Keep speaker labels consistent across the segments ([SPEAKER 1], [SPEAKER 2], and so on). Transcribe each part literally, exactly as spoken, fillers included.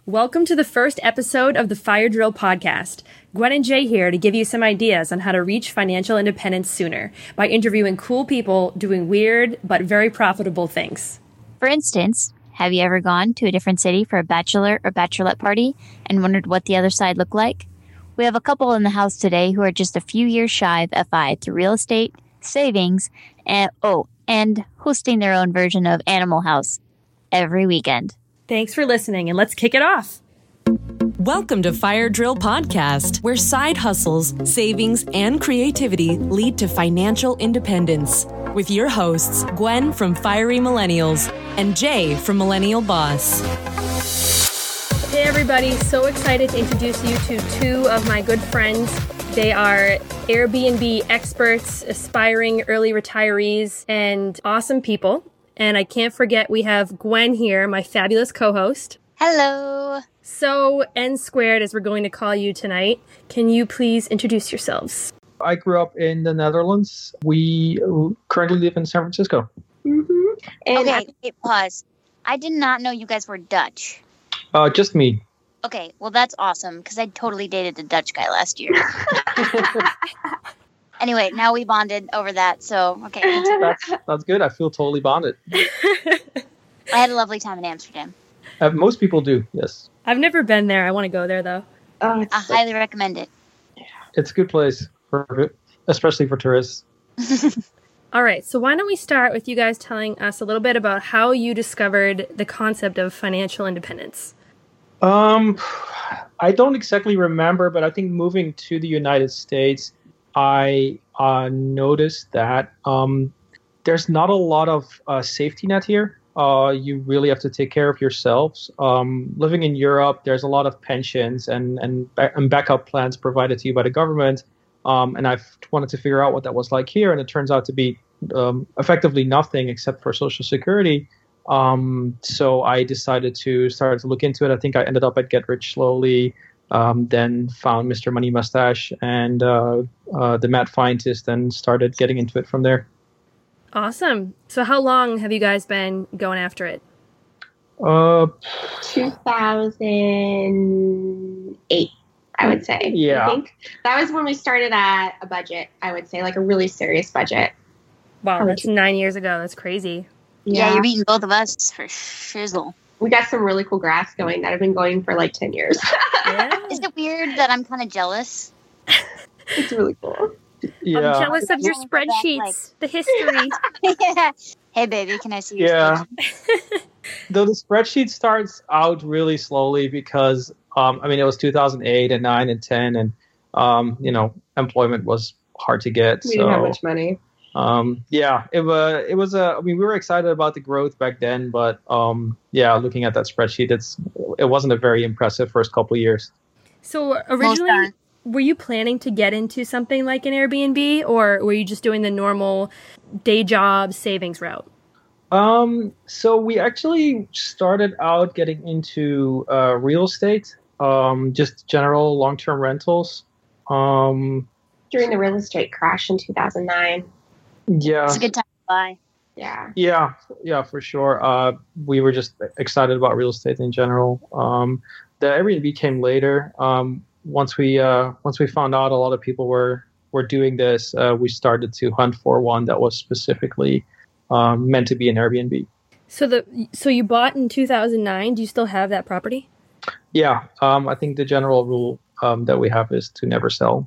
[SPEAKER 1] Welcome to the first episode of the Fire Drill podcast. Gwen and Jay here to give you some ideas on how to reach financial independence sooner by interviewing cool people doing weird but very profitable things.
[SPEAKER 2] For instance, have you ever gone to a different city for a bachelor or bachelorette party and wondered what the other side looked like? We have a couple in the house today who are just a few years shy of F I through real estate, savings, and oh, and hosting their own version of Animal House every weekend.
[SPEAKER 1] Thanks for listening, and let's kick it off.
[SPEAKER 3] Welcome to Fire Drill Podcast, where side hustles, savings, and creativity lead to financial independence. With your hosts, Gwen from Fiery Millennials and Jay from Millennial Boss.
[SPEAKER 1] Hey everybody, so excited to introduce you to two of my good friends. They are Airbnb experts, aspiring early retirees, and awesome people. And I can't forget we have Gwen here, my fabulous co-host.
[SPEAKER 2] Hello.
[SPEAKER 1] So, N squared, as we're going to call you tonight, can you please introduce yourselves?
[SPEAKER 4] I grew up in the Netherlands. We currently live in San Francisco.
[SPEAKER 2] Mm-hmm. And okay, I- wait, pause. I did not know you guys were Dutch.
[SPEAKER 4] Uh, just me.
[SPEAKER 2] Okay, well that's awesome, because I totally dated a Dutch guy last year. Anyway, now we bonded over that, so, okay.
[SPEAKER 4] That's, that's good. I feel totally bonded.
[SPEAKER 2] I had a lovely time in Amsterdam.
[SPEAKER 4] Uh, most people do, yes.
[SPEAKER 1] I've never been there. I want to go there, though.
[SPEAKER 2] Oh, I highly recommend it.
[SPEAKER 4] It's a good place, for, especially for tourists.
[SPEAKER 1] All right, so why don't we start with you guys telling us a little bit about how you discovered the concept of financial independence?
[SPEAKER 4] Um, I don't exactly remember, but I think moving to the United States, I uh, noticed that um, there's not a lot of uh, safety net here. Uh, you really have to take care of yourselves. Um, living in Europe, there's a lot of pensions and and, and backup plans provided to you by the government. Um, and I've wanted to figure out what that was like here, and it turns out to be um, effectively nothing except for Social Security. Um, so I decided to start to look into it. I think I ended up at Get Rich Slowly. Um, then found Mister Money Mustache and uh, uh, the Mad Fientist and started getting into it from there.
[SPEAKER 1] Awesome. So how long have you guys been going after it?
[SPEAKER 4] Uh,
[SPEAKER 5] two thousand eight, I would say.
[SPEAKER 4] Yeah.
[SPEAKER 5] I think that was when we started at a budget, I would say, like a really serious budget.
[SPEAKER 1] Wow,
[SPEAKER 5] Probably
[SPEAKER 1] that's nine years ago. That's crazy.
[SPEAKER 2] Yeah, yeah, you're beating both of us for shizzle.
[SPEAKER 5] We got some really cool graphs going that have been going for like ten years.
[SPEAKER 1] Yeah.
[SPEAKER 2] Is it weird that I'm kind of jealous?
[SPEAKER 5] It's really cool.
[SPEAKER 4] Yeah.
[SPEAKER 1] I'm jealous of your spreadsheets, like... the history.
[SPEAKER 2] Yeah. Hey, baby, can I see your
[SPEAKER 4] yeah.
[SPEAKER 2] spreadsheet?
[SPEAKER 4] Though the spreadsheet starts out really slowly because, um, I mean, it was two thousand eight and nine and ten, and, um, you know, employment was hard to get.
[SPEAKER 5] We
[SPEAKER 4] so,
[SPEAKER 5] didn't have much money.
[SPEAKER 4] Um, yeah, it was, it was a, I mean, we were excited about the growth back then, but, um, yeah, looking at that spreadsheet, it's, it wasn't a very impressive first couple of years.
[SPEAKER 1] So originally, were you planning to get into something like an Airbnb, or were you just doing the normal day job savings route?
[SPEAKER 4] Um, so we actually started out getting into, uh, real estate, um, just general long-term rentals. Um,
[SPEAKER 5] during the real estate crash in two thousand nine.
[SPEAKER 4] Yeah.
[SPEAKER 2] It's a good time to buy.
[SPEAKER 5] Yeah.
[SPEAKER 4] Yeah, yeah, for sure. Uh, we were just excited about real estate in general. Um, the Airbnb came later. Um, once we uh, once we found out a lot of people were were doing this, uh, we started to hunt for one that was specifically um, meant to be an Airbnb.
[SPEAKER 1] So the so you bought in two thousand nine. Do you still have that property?
[SPEAKER 4] Yeah, um, I think the general rule um, that we have is to never sell.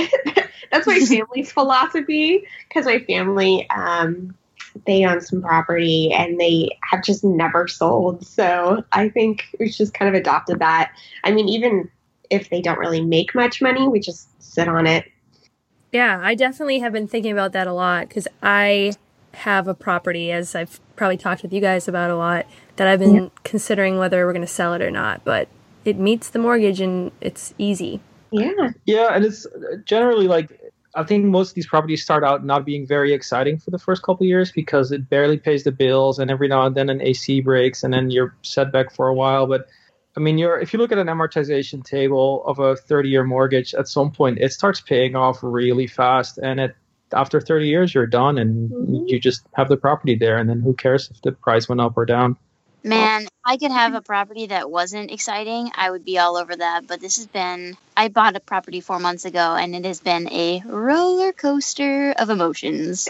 [SPEAKER 5] That's my family's philosophy, because my family, um, they own some property and they have just never sold. So I think we've just kind of adopted that. I mean, even if they don't really make much money, we just sit on it.
[SPEAKER 1] Yeah, I definitely have been thinking about that a lot, because I have a property, as I've probably talked with you guys about a lot, that I've been yeah. considering whether we're going to sell it or not. But it meets the mortgage and it's easy.
[SPEAKER 5] Yeah.
[SPEAKER 4] Yeah, and it's generally like, I think most of these properties start out not being very exciting for the first couple of years because it barely pays the bills, and every now and then an A C breaks, and then you're set back for a while. But I mean, you're if you look at an amortization table of a thirty-year mortgage, at some point it starts paying off really fast, and it after thirty years you're done, and mm-hmm. you just have the property there, and then who cares if the price went up or down?
[SPEAKER 2] Man, if I could have a property that wasn't exciting, I would be all over that. But this has been, I bought a property four months ago, and it has been a roller coaster of emotions.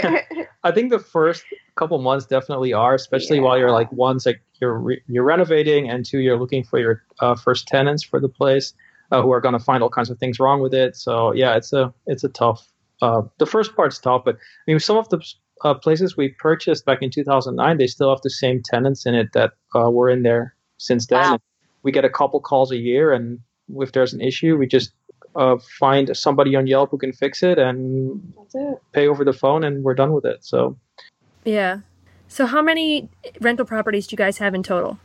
[SPEAKER 4] I think the first couple months definitely are, especially yeah. while you're like, one's like you're re- you're renovating, and two, you're looking for your uh, first tenants for the place uh, who are going to find all kinds of things wrong with it. So yeah, it's a it's a tough. Uh, the first part's tough, but I mean, some of the Uh, places we purchased back in two thousand nine, they still have the same tenants in it that uh, were in there since then.
[SPEAKER 2] Wow.
[SPEAKER 4] We get a couple calls a year, and if there's an issue, we just uh, find somebody on Yelp who can fix it and
[SPEAKER 5] That's it.
[SPEAKER 4] pay over the phone, and we're done with it. So,
[SPEAKER 1] yeah. So how many rental properties do you guys have in total?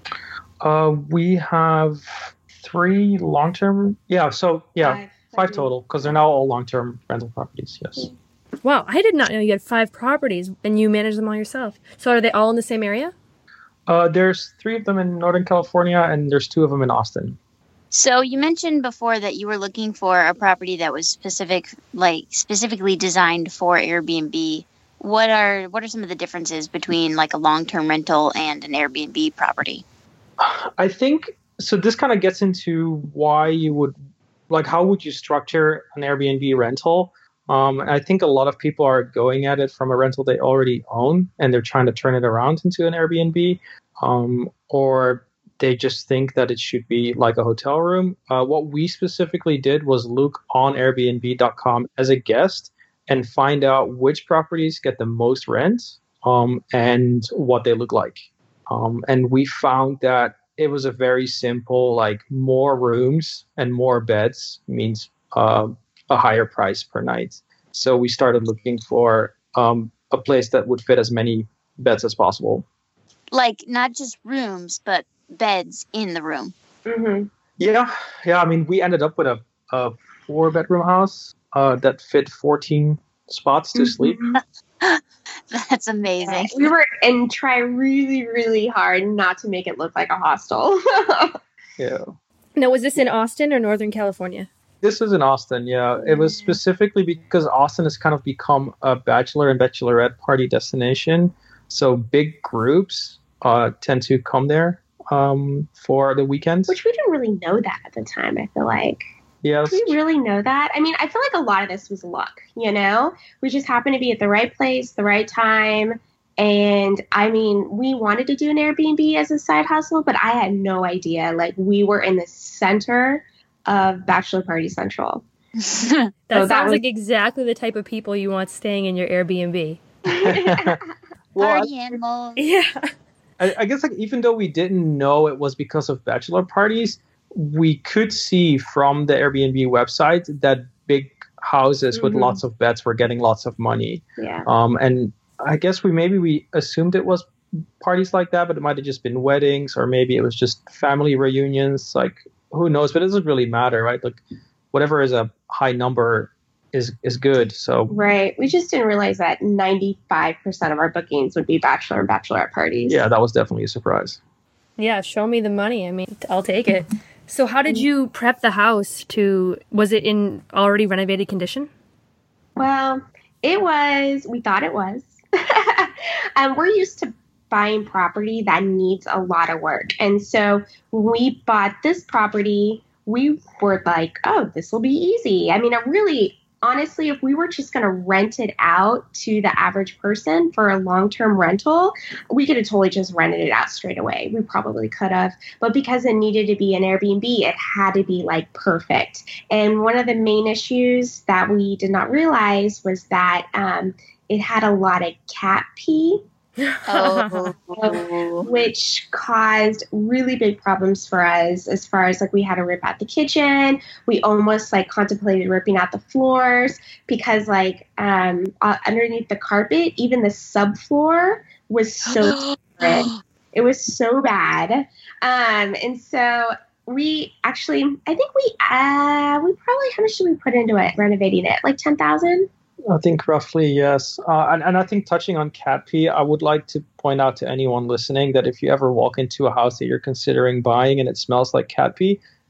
[SPEAKER 4] uh, we have three long-term. Yeah, so yeah,
[SPEAKER 5] Five,
[SPEAKER 4] five total, because they're now all long-term rental properties. Yes.
[SPEAKER 1] Wow, I did not know you had five properties and you manage them all yourself. So are they all in the same area?
[SPEAKER 4] Uh, there's three of them in Northern California, and there's two of them in Austin.
[SPEAKER 2] So you mentioned before that you were looking for a property that was specific, like specifically designed for Airbnb. What are what are some of the differences between like a long-term rental and an Airbnb property?
[SPEAKER 4] I think so. This kind of gets into why you would like how would you structure an Airbnb rental. Um, I think a lot of people are going at it from a rental they already own, and they're trying to turn it around into an Airbnb, um, or they just think that it should be like a hotel room. Uh, what we specifically did was look on Airbnb dot com as a guest and find out which properties get the most rent um, and what they look like. Um, and we found that it was a very simple, like more rooms and more beds means uh, a higher price per night. So we started looking for um, a place that would fit as many beds as possible.
[SPEAKER 2] Like not just rooms, but beds in the room.
[SPEAKER 5] Mm-hmm.
[SPEAKER 4] Yeah, yeah. I mean, we ended up with a, a four bedroom house uh, that fit fourteen spots to sleep.
[SPEAKER 2] That's amazing.
[SPEAKER 5] We were and try really, really hard not to make it look like a hostel.
[SPEAKER 4] Yeah.
[SPEAKER 1] Now, was this in Austin or Northern California?
[SPEAKER 4] This is in Austin, yeah. It was specifically because Austin has kind of become a bachelor and bachelorette party destination. So big groups uh, tend to come there um, for the weekends.
[SPEAKER 5] Which we didn't really know that at the time, I feel like.
[SPEAKER 4] Yeah,
[SPEAKER 5] Do we really know that? I mean, I feel like a lot of this was luck, you know? We just happened to be at the right place, the right time. And I mean, we wanted to do an Airbnb as a side hustle, but I had no idea. Like, we were in the center of Bachelor Party Central.
[SPEAKER 1] That
[SPEAKER 5] So
[SPEAKER 1] sounds
[SPEAKER 5] that was-
[SPEAKER 1] like exactly the type of people you want staying in your Airbnb.
[SPEAKER 4] well, I,
[SPEAKER 2] Party animals.
[SPEAKER 1] Yeah.
[SPEAKER 4] I, I guess like even though we didn't know it was because of bachelor parties, we could see from the Airbnb website that big houses with
[SPEAKER 5] Mhm.
[SPEAKER 4] lots of beds were getting lots of money.
[SPEAKER 5] Yeah.
[SPEAKER 4] Um, and I guess we maybe we assumed it was parties like that, but it might have just been weddings, or maybe it was just family reunions. Like, who knows? But it doesn't really matter, right? Like, whatever is a high number is is good. So
[SPEAKER 5] Right. We just didn't realize that ninety-five percent of our bookings would be bachelor and bachelorette parties.
[SPEAKER 4] yeah, that was definitely a surprise.
[SPEAKER 1] Yeah, show me the money. I mean, I'll take it. So how did you prep the house to, was it in already renovated condition?
[SPEAKER 5] Well, it was, we thought it was. um, we're used to buying property that needs a lot of work. And so when we bought this property, we were like, oh, this will be easy. I mean, it really, honestly, if we were just going to rent it out to the average person for a long-term rental, we could have totally just rented it out straight away. We probably could have. But because it needed to be an Airbnb, it had to be like perfect. And one of the main issues that we did not realize was that um, it had a lot of cat pee.
[SPEAKER 2] Oh.
[SPEAKER 5] Which caused really big problems for us as far as like we had to rip out the kitchen. We almost like contemplated ripping out the floors because like um, uh, underneath the carpet, even the subfloor was so different. It was so bad. Um, and so we actually, I think we, uh, we probably, how much did we put into it renovating it? Like ten thousand?
[SPEAKER 4] I think roughly, yes. Uh, and, and I think touching on cat pee, I would like to point out to anyone listening that if you ever walk into a house that you're considering buying and it smells like cat pee,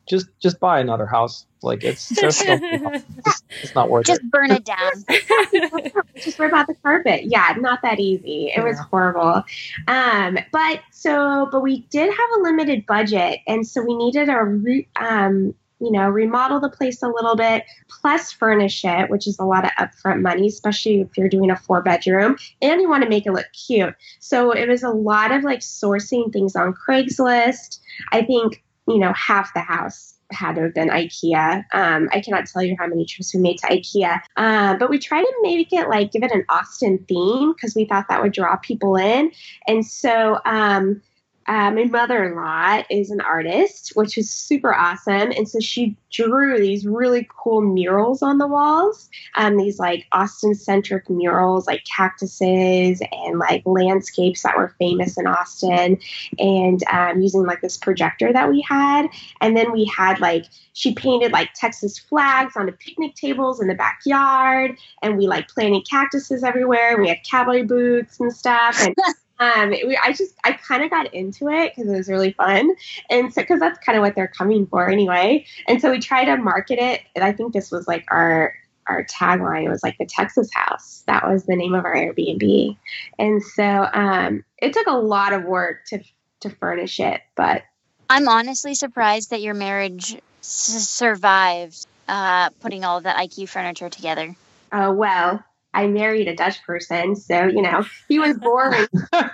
[SPEAKER 4] just just buy another house. Like it's just it's, it's not worth
[SPEAKER 2] Just
[SPEAKER 4] it.
[SPEAKER 2] burn it down.
[SPEAKER 5] Just rip out the carpet. Yeah, not that easy. It was
[SPEAKER 4] Yeah.
[SPEAKER 5] horrible. Um, but so, but we did have a limited budget, and so we needed a re, um, you know, remodel the place a little bit, plus furnish it, which is a lot of upfront money, especially if you're doing a four bedroom and you want to make it look cute. So it was a lot of like sourcing things on Craigslist. I think, you know, half the house had to have been IKEA. Um, I cannot tell you how many trips we made to IKEA. Uh, but we tried to make it like give it an Austin theme because we thought that would draw people in. And so um, uh, my mother-in-law is an artist, which is super awesome. And so she drew these really cool murals on the walls, um, these like Austin-centric murals, like cactuses and like landscapes that were famous in Austin, and um, using like this projector that we had. And then we had like, she painted like Texas flags onto picnic tables in the backyard, and we like planted cactuses everywhere. We had cowboy boots and stuff. And Um, we, I just, I kind of got into it because it was really fun. And so, because that's kind of what they're coming for anyway. And so we tried to market it. And I think this was like our, our tagline. It was like the Texas house. That was the name of our Airbnb. And so, um, it took a lot of work to, to furnish it, but
[SPEAKER 2] I'm honestly surprised that your marriage s- survived uh, putting all of that IKEA furniture together.
[SPEAKER 5] uh, well, I married a Dutch person. So, you know, he was boring.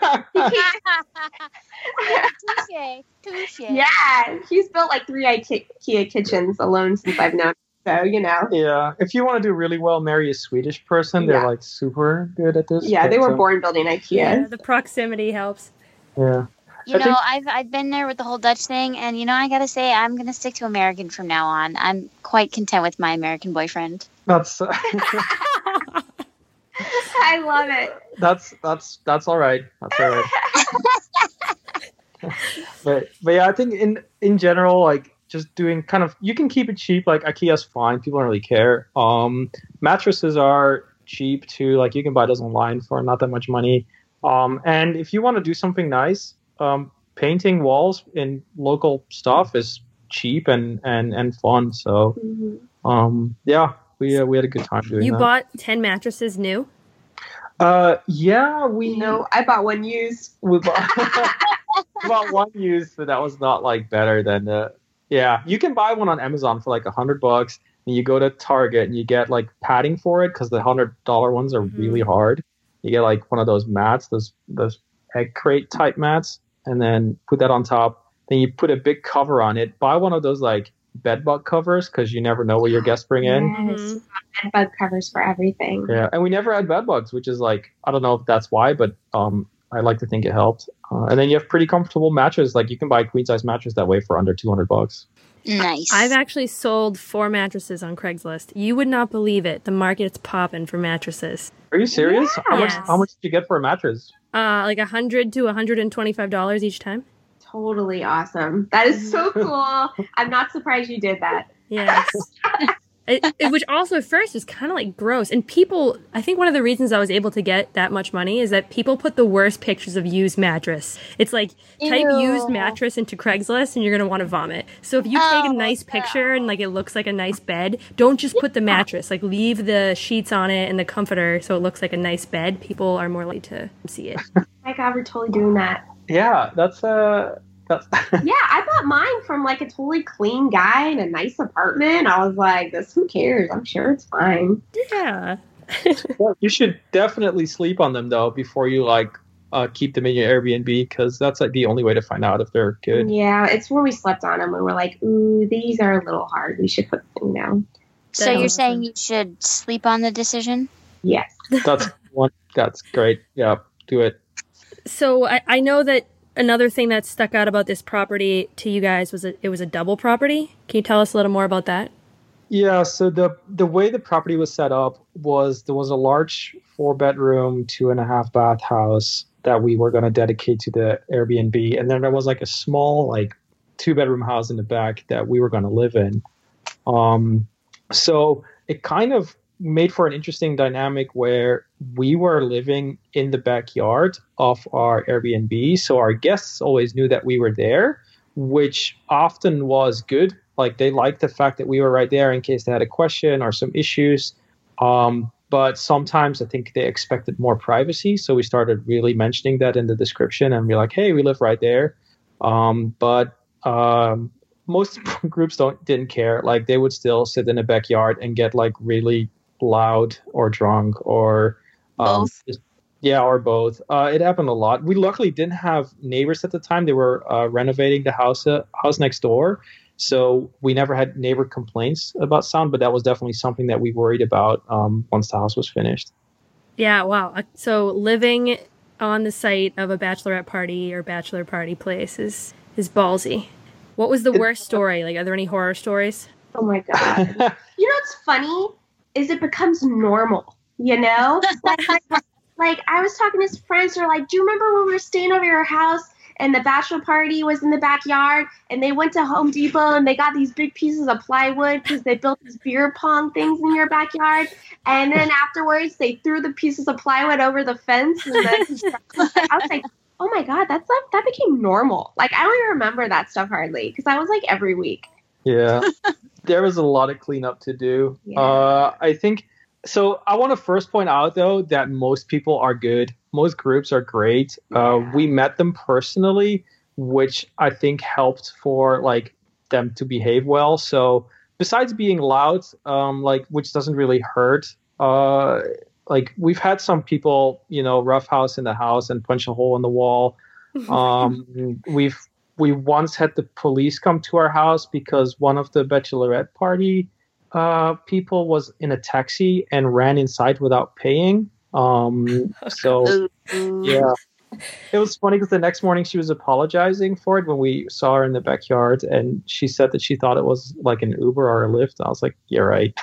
[SPEAKER 2] Touche. Touche.
[SPEAKER 5] Yeah. He's built like three IKEA kitchens alone since I've known him. So, you know.
[SPEAKER 4] Yeah, if you want to do really well, marry a Swedish person. They're
[SPEAKER 5] Yeah.
[SPEAKER 4] like super good at this.
[SPEAKER 5] Yeah, they
[SPEAKER 4] but,
[SPEAKER 5] were
[SPEAKER 4] uh,
[SPEAKER 5] born building IKEA.
[SPEAKER 1] Yeah, the proximity helps.
[SPEAKER 4] Yeah.
[SPEAKER 2] You
[SPEAKER 4] I
[SPEAKER 2] know,
[SPEAKER 4] think-
[SPEAKER 2] I've I've been there with the whole Dutch thing, and you know, I gotta say, I'm gonna stick to American from now on. I'm quite content with my American boyfriend.
[SPEAKER 4] That's uh,
[SPEAKER 5] I love it.
[SPEAKER 4] that's that's that's all right. That's all right. but but yeah, I think in in general, like just doing kind of, you can keep it cheap. Like IKEA's fine. People don't really care. Um, mattresses are cheap too. Like you can buy those online for not that much money. Um, and if you want to do something nice, um, painting walls in local stuff is cheap and and and fun. So
[SPEAKER 5] Mm-hmm.
[SPEAKER 4] um, yeah, we uh, we had a good time doing
[SPEAKER 1] You
[SPEAKER 4] that.
[SPEAKER 1] bought ten mattresses new?
[SPEAKER 4] Uh, yeah, we
[SPEAKER 5] You know, I bought one used.
[SPEAKER 4] we bought, we bought one used, but that was not like better than the. Yeah, you can buy one on Amazon for like a hundred bucks, and you go to Target and you get like padding for it because the hundred dollar ones are
[SPEAKER 1] Mhm.
[SPEAKER 4] really hard. You get like one of those mats, those those egg crate type mats, and then put that on top. Then you put a big cover on it. Buy one of those like bed bug covers because you never know what your guests bring in.
[SPEAKER 5] Yes.
[SPEAKER 1] Mhm.
[SPEAKER 5] Bed bug covers for everything.
[SPEAKER 4] Yeah, and we never had bed bugs, which is like, I don't know if that's why, but um, I like to think it helped. Uh, and then you have pretty comfortable mattress. Like you can buy a queen size mattress that way for under two hundred bucks.
[SPEAKER 2] Nice.
[SPEAKER 1] I've actually sold four mattresses on Craigslist. You would not believe it. The market's popping for mattresses.
[SPEAKER 4] Are you serious? How much?
[SPEAKER 1] Yes.
[SPEAKER 4] How much did you get for a mattress?
[SPEAKER 1] Uh, like a hundred to a hundred and twenty-five dollars each time.
[SPEAKER 5] Totally awesome. That is so cool. I'm not surprised you did that.
[SPEAKER 1] Yes. It, it- which also at first is kind of like gross. And people, I think one of the reasons I was able to get that much money is that people put the worst pictures of used mattress. It's like type
[SPEAKER 2] Ew.
[SPEAKER 1] used mattress into Craigslist and you're going to want to vomit. So if you
[SPEAKER 2] Oh,
[SPEAKER 1] take a nice picture and like it looks like a nice bed, don't just put the mattress. Like leave the sheets on it and the comforter so it looks like a nice bed. People are more likely to see it.
[SPEAKER 5] Oh my God, we're totally doing that.
[SPEAKER 4] Yeah, that's uh, that's
[SPEAKER 5] Yeah, I bought mine from like a totally clean guy in a nice apartment. I was like, this, who cares? I'm sure it's fine.
[SPEAKER 1] Yeah.
[SPEAKER 4] Well, you should definitely sleep on them though before you like uh, keep them in your Airbnb because that's like the only way to find out if they're good.
[SPEAKER 5] Yeah, it's where we slept on them and we're like, ooh, these are a little hard. We should put them down.
[SPEAKER 2] so
[SPEAKER 1] That
[SPEAKER 2] you're
[SPEAKER 1] makes
[SPEAKER 2] saying
[SPEAKER 1] sense.
[SPEAKER 2] you should sleep on the decision?
[SPEAKER 5] Yes.
[SPEAKER 4] That's one. That's great. Yeah, do it.
[SPEAKER 1] So I, I know that another thing that stuck out about this property to you guys was a, it was a double property. Can you tell us a little more about that?
[SPEAKER 4] Yeah, so the the way the property was set up was there was a large four bedroom, two and a half bath house that we were going to dedicate to the Airbnb, and then there was like a small like two bedroom house in the back that we were going to live in. Um, so it kind of made for an interesting dynamic where we were living in the backyard of our Airbnb, so our guests always knew that we were there, which often was good Like they liked the fact that we were right there in case they had a question or some issues. Um, but sometimes I think they expected more privacy. So we started really mentioning that in the description and be like, hey, we live right there. Um, but um, most groups don't didn't care. Like they would still sit in the backyard and get like really loud or drunk or um, just, yeah, or both. Uh, it happened a lot. We luckily didn't have neighbors at the time. They were uh, renovating the house uh, house next door. So we never had neighbor complaints about sound, but that was definitely something that we worried about um, once the house was finished.
[SPEAKER 1] Yeah, wow. So living on the site of a bachelorette party or bachelor party place is, is ballsy. What was the worst story? Like, are there any horror stories?
[SPEAKER 5] Oh my God. You know what's funny is it becomes normal, you know? like, like, like I was talking to his friends, they're like, do you remember when we were staying over your house and the bachelor party was in the backyard and they went to Home Depot and they got these big pieces of plywood because they built these beer pong things in your backyard. And then afterwards they threw the pieces of plywood over the fence. And then I was like, oh my God, that's like, that became normal. Like, I don't even remember that stuff hardly because I was like every week.
[SPEAKER 4] Yeah, there was a lot of cleanup to do. Yeah. Uh, I think, so I want to first point out though that most people are good. Most groups are great. Uh, we met them personally, which I think helped for like them to behave well. So besides being loud, um, like which doesn't really hurt. Uh, like we've had some people, you know, roughhouse in the house and punch a hole in the wall. Um, we've we once had the police come to our house because one of the bachelorette party uh, people was in a taxi and ran inside without paying. Um, so yeah, it was funny because the next morning she was apologizing for it when we saw her in the backyard, and she said that she thought it was like an Uber or a Lyft. I was like, "You're right."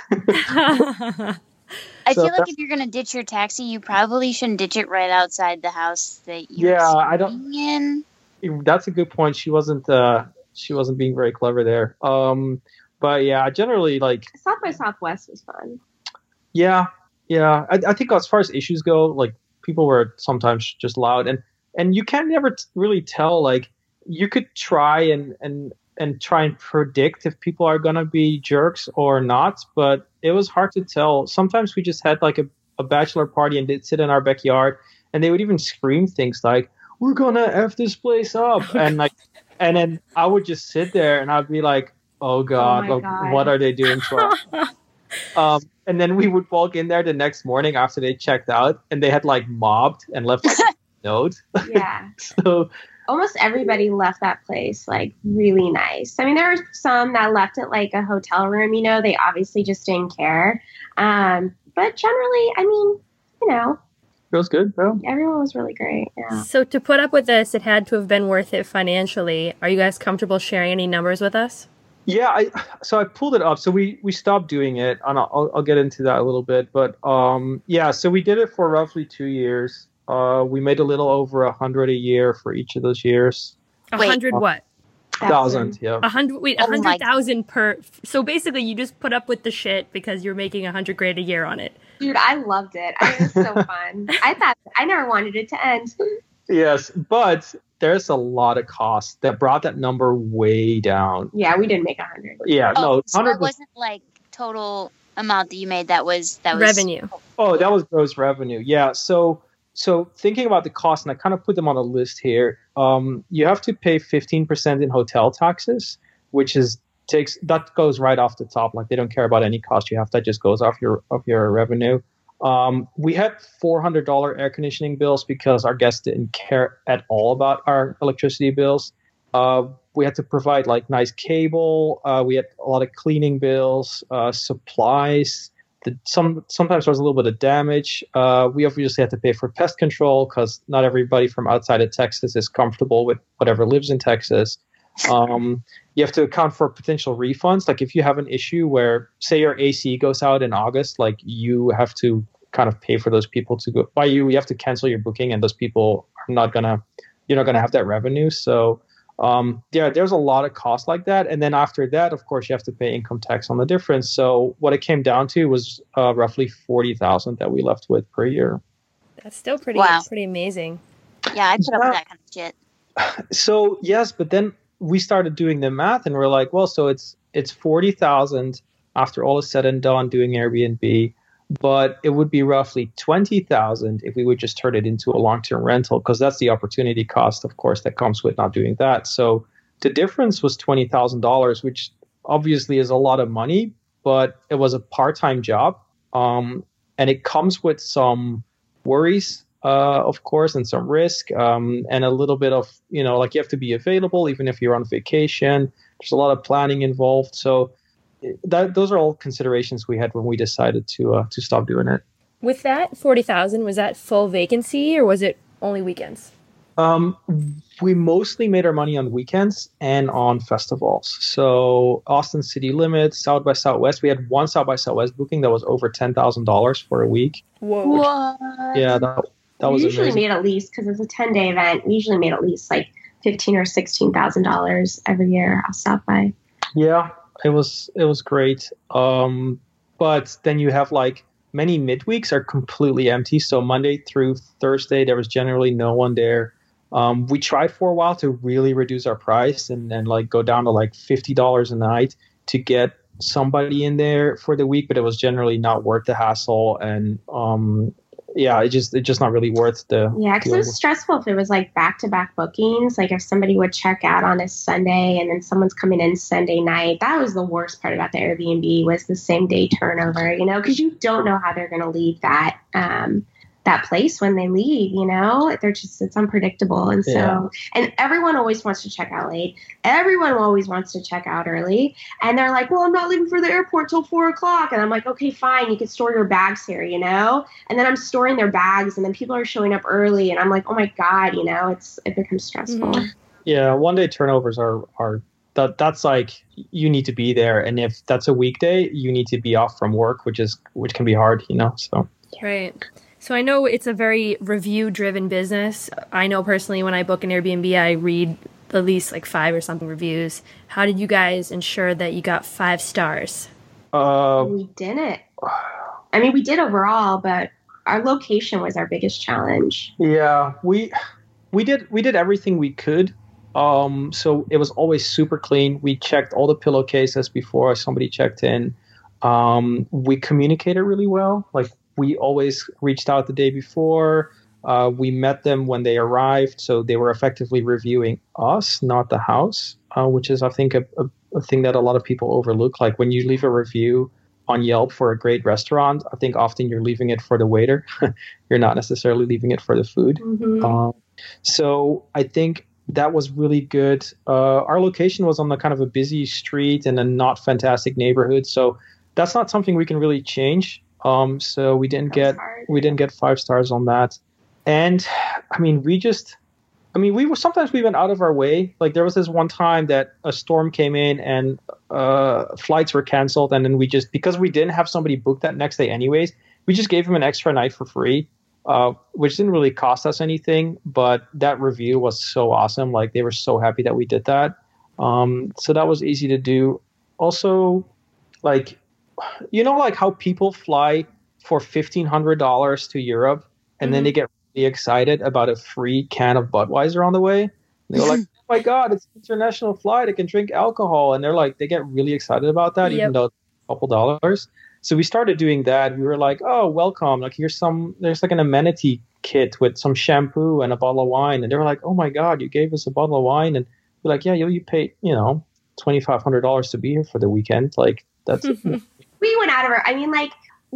[SPEAKER 2] I so feel like if you're gonna ditch your taxi, you probably shouldn't ditch it right outside the house that you're
[SPEAKER 4] yeah, I don't.
[SPEAKER 2] in.
[SPEAKER 4] That's a good point. She wasn't. Uh, she wasn't being very clever there. Um, but yeah, generally like
[SPEAKER 5] South by Southwest was fun.
[SPEAKER 4] Yeah. Yeah, I, I think as far as issues go, like people were sometimes just loud, and and you can never t- really tell. Like you could try and and and try and predict if people are gonna be jerks or not, but it was hard to tell. Sometimes we just had like a, a bachelor party and they'd sit in our backyard, and they would even scream things like, "We're gonna F this place up," and like, and then I would just sit there and I'd be like, "Oh God,
[SPEAKER 5] oh
[SPEAKER 4] like,
[SPEAKER 5] God.
[SPEAKER 4] what are they doing to us?" Um, and then we would walk in there the next morning after they checked out, and they had like mobbed and left like, a note.
[SPEAKER 5] Yeah.
[SPEAKER 4] So
[SPEAKER 5] almost everybody left that place like really nice. I mean, there were some that left it like a hotel room. You know, they obviously just didn't care. Um, but generally, I mean, you know,
[SPEAKER 4] it was good, bro.
[SPEAKER 5] Everyone was really great. Yeah.
[SPEAKER 1] So to put up with this, it had to have been worth it financially. Are you guys comfortable sharing any numbers with us?
[SPEAKER 4] Yeah, I, so I pulled it up. So we, we stopped doing it, and I'll, I'll get into that a little bit. But um, yeah, so we did it for roughly two years. Uh, we made a little over a hundred a year for each of those years.
[SPEAKER 1] A hundred what?
[SPEAKER 4] Thousand, yeah.
[SPEAKER 1] A hundred. Wait, a
[SPEAKER 2] Oh
[SPEAKER 1] hundred
[SPEAKER 2] my-
[SPEAKER 1] thousand per. So basically, you just put up with the shit because you're making a hundred grand a year on it.
[SPEAKER 5] Dude, I loved it. It was so fun. I thought I never wanted it to end.
[SPEAKER 4] Yes, but there's a lot of costs that brought that number way down.
[SPEAKER 5] Yeah, we didn't make a hundred.
[SPEAKER 4] Yeah,
[SPEAKER 2] Oh,
[SPEAKER 4] no,
[SPEAKER 2] so
[SPEAKER 4] hundred
[SPEAKER 2] it
[SPEAKER 4] was,
[SPEAKER 2] wasn't like total amount that you made. That was that was
[SPEAKER 1] Revenue.
[SPEAKER 4] oh, that was gross revenue. Yeah, so so thinking about the cost, and I kind of put them on a list here. Um, you have to pay fifteen percent in hotel taxes, which is takes that goes right off the top. Like they don't care about any cost you have. That just goes off your of your revenue. Um, we had four hundred dollars air conditioning bills because our guests didn't care at all about our electricity bills. Uh, we had to provide like nice cable. Uh, we had a lot of cleaning bills, uh, supplies. The, some sometimes there was a little bit of damage. Uh, we obviously had to pay for pest control because not everybody from outside of Texas is comfortable with whatever lives in Texas. Um, you have to account for potential refunds. Like if you have an issue where, say, your A C goes out in August, like you have to kind of pay for those people to go. By you, you have to cancel your booking, and those people are not gonna, you're not gonna have that revenue. So, um, yeah, there's a lot of costs like that. And then after that, of course, you have to pay income tax on the difference. So what it came down to was uh, roughly forty thousand that we left with per year.
[SPEAKER 1] That's still pretty
[SPEAKER 2] Wow.
[SPEAKER 1] pretty amazing.
[SPEAKER 2] Yeah, I put up with that kind of shit.
[SPEAKER 4] So yes, but then we started doing the math and we're like, well, so it's it's forty thousand after all is said and done doing Airbnb, but it would be roughly twenty thousand if we would just turn it into a long-term rental, because that's the opportunity cost, of course, that comes with not doing that. So the difference was twenty thousand dollars, which obviously is a lot of money, but it was a part-time job. Um, and it comes with some worries, uh, of course, and some risk, um, and a little bit of, you know, like you have to be available even if you're on vacation. There's a lot of planning involved. So that those are all considerations we had when we decided to uh, to stop doing it.
[SPEAKER 1] With that forty thousand, was that full vacancy or was it only weekends?
[SPEAKER 4] Um, we mostly made our money on weekends and on festivals. So Austin City Limits, South by Southwest. We had one South by Southwest booking that was over ten thousand dollars for a week.
[SPEAKER 1] Whoa!
[SPEAKER 2] What?
[SPEAKER 4] Yeah, that that was
[SPEAKER 5] we usually
[SPEAKER 4] amazing.
[SPEAKER 5] made at least, because it's a ten day event. We usually made at least like fifteen or sixteen thousand dollars every year off South by.
[SPEAKER 4] Yeah, it was it was great. Um, but then you have like many midweeks are completely empty. So Monday through Thursday, there was generally no one there. Um, we tried for a while to really reduce our price and, and like go down to like fifty dollars a night to get somebody in there for the week, but it was generally not worth the hassle. And um, yeah, it just it's just not really worth the.
[SPEAKER 5] Yeah, because it was stressful if it was like back to back bookings. Like if somebody would check out on a Sunday and then someone's coming in Sunday night. That was the worst part about the Airbnb, was the same day turnover. You know, because you don't know how they're going to leave that. Um, that place when they leave, you know, they're just, it's unpredictable. And so,
[SPEAKER 4] Yeah.
[SPEAKER 5] and everyone always wants to check out late. Everyone always wants to check out early. And they're like, well, I'm not leaving for the airport till four o'clock. And I'm like, okay, fine. You can store your bags here, you know? And then I'm storing their bags and then people are showing up early. And I'm like, oh my God, you know, it's, it becomes stressful.
[SPEAKER 1] Mm-hmm.
[SPEAKER 4] Yeah. One day turnovers are, are that that's like, you need to be there. And if that's a weekday, you need to be off from work, which is, which can be hard, you know? So.
[SPEAKER 1] Right. So I know it's a very review-driven business. I know personally when I book an Airbnb, I read at least like five or something reviews. How did you guys ensure that you got five stars?
[SPEAKER 4] Uh,
[SPEAKER 5] We didn't. I mean, we did overall, but our location was our biggest challenge.
[SPEAKER 4] Yeah, we we did we did everything we could. Um, so it was always super clean. We checked all the pillowcases before somebody checked in. Um, we communicated really well. Like we always reached out the day before. Uh, we met them when they arrived, so they were effectively reviewing us, not the house, uh, which is, I think, a, a, a thing that a lot of people overlook. Like when you leave a review on Yelp for a great restaurant, I think often you're leaving it for the waiter. You're not necessarily leaving it for the food.
[SPEAKER 5] Mm-hmm.
[SPEAKER 4] Um, so I think that was really good. Uh, our location was on the kind of a busy street in a not fantastic neighborhood, so that's not something we can really change. Um, so we didn't get we didn't get five stars on that. And I mean, we just, I mean, we were sometimes we went out of our way. Like there was this one time that a storm came in and uh, flights were canceled, and then we just, because we didn't have somebody booked that next day anyways, we just gave them an extra night for free. Uh, which didn't really cost us anything, but that review was so awesome. Like they were so happy that we did that. Um, so that was easy to do. Also, like, you know, like how people fly for fifteen hundred dollars to Europe and mm-hmm. then they get really excited about a free can of Budweiser on the way. And they're like, oh my God, it's an international flight. I can drink alcohol. And they're like, they get really excited about that, yep. even though it's a couple dollars. So we started doing that. We were like, oh, welcome. Like here's some, there's like an amenity kit with some shampoo and a bottle of wine. And they were like, oh my God, you gave us a bottle of wine. And we're like, yeah, you, you paid, you know, twenty-five hundred dollars to be here for the weekend. Like that's.
[SPEAKER 5] We went out of our, I mean, like,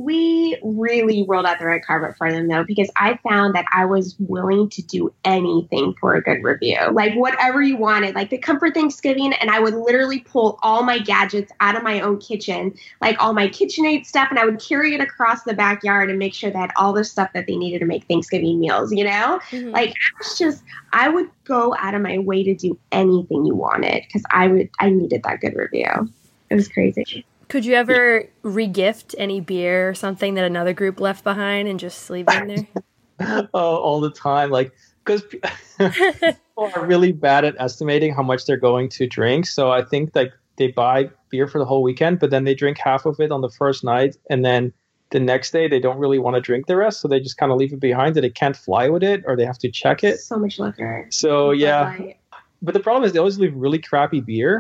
[SPEAKER 5] we really rolled out the red carpet for them, though, because I found that I was willing to do anything for a good review. Like, whatever you wanted. Like, they come for Thanksgiving, and I would literally pull all my gadgets out of my own kitchen, like all my KitchenAid stuff, and I would carry it across the backyard and make sure they had all the stuff that they needed to make Thanksgiving meals, you know? Mm-hmm. Like, I was just, I would go out of my way to do anything you wanted, because I would, I needed that good review. It was crazy.
[SPEAKER 1] Could you ever re-gift any beer or something that another group left behind and just leave it in there?
[SPEAKER 4] Oh, all the time. Like, because people are really bad at estimating how much they're going to drink. So I think like they buy beer for the whole weekend, but then they drink half of it on the first night. And then the next day they don't really want to drink the rest. So they just kind of leave it behind, and they can't fly with it, or they have to check it.
[SPEAKER 5] So much liquor.
[SPEAKER 4] So yeah. But the problem is they always leave really crappy beer.
[SPEAKER 5] Yeah.